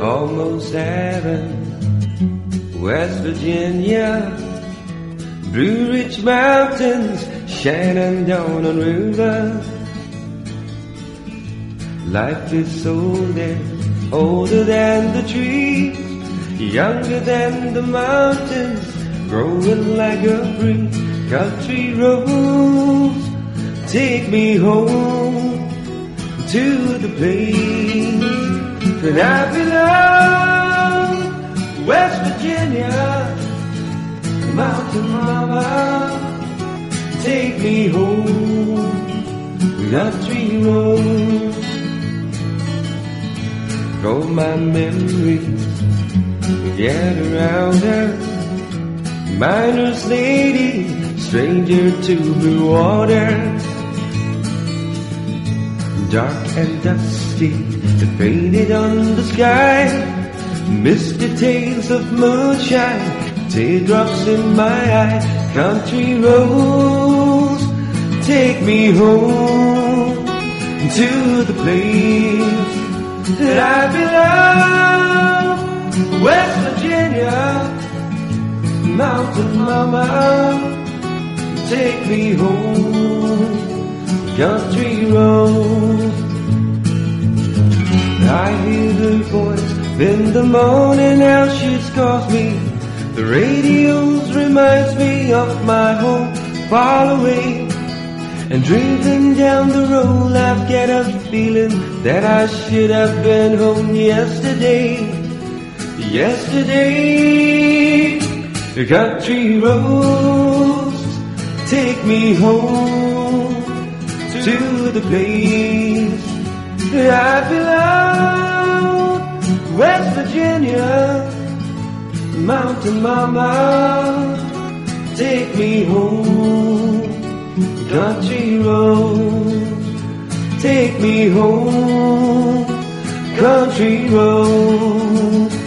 almost heaven, West Virginia, Blue Ridge Mountains, Shenandoah River. Life is older, older than the trees, younger than the mountains, growing like a breeze. Country roads take me home to the place that I belong. West Virginia, Mountain Mama, take me home. Country roads, all my memories get around her. Miner's lady, stranger to blue waters, dark and dusty, and faded on the sky. Misty tales of moonshine, teardrops in my eyes. Country roads take me home to the place that I belong. West Virginia, Mountain Mama, take me home. Country road, I hear her voice in the morning, how she calls me. The radio reminds me of my home far away. And driving down the road, I've got a feeling that I should have been home yesterday. Yesterday, the country roads take me home to the place that I belong. West Virginia, Mountain Mama, take me home. Country roads take me home. Country roads